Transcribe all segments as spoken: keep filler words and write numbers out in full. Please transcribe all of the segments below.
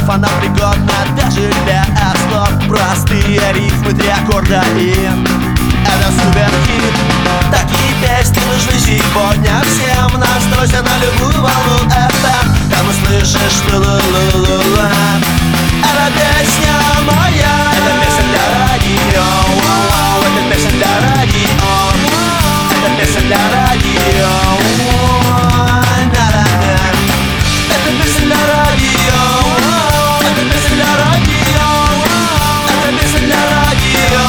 слов, она пригодна даже для слов. Простые рифмы, три аккорда и это суперхит. Такие песни нужны сегодня всем. Настройся на любую волну эф эм. Там услышишь ла-ла-ла-ла-ла. Это песня моя. Это песня для радио. Это песня для радио. Это песня для радио. Это песня для радио. Это песня для радио. Это песня для радио.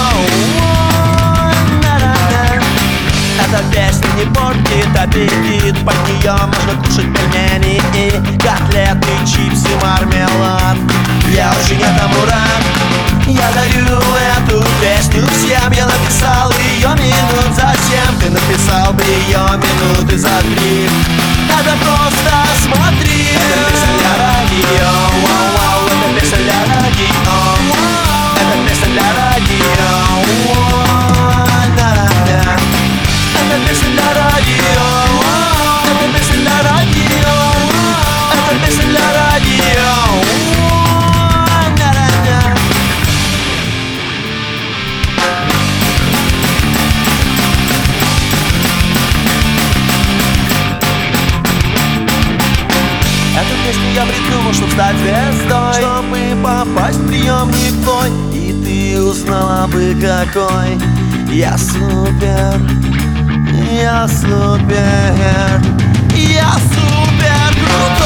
Эта песня не портит аппетит. Под нее можно кушать пельмени и котлеты, чипсы, мармелад. Я очень этому рад. Я дарю эту песню всем. Я написал ее минут за семь. Ты написал бы ее минуты за три. Это просто смотри. Это песня для радио. Вау-вау, это песня для радио. Это песня для радио. Это песня для радио. Это песня для радио. Это песня для радио. Эту песню я придумал, чтобы стать звездой, чтобы попасть в приемник твой, и ты узнала бы, какой я супер. Я супер, я супер крутой.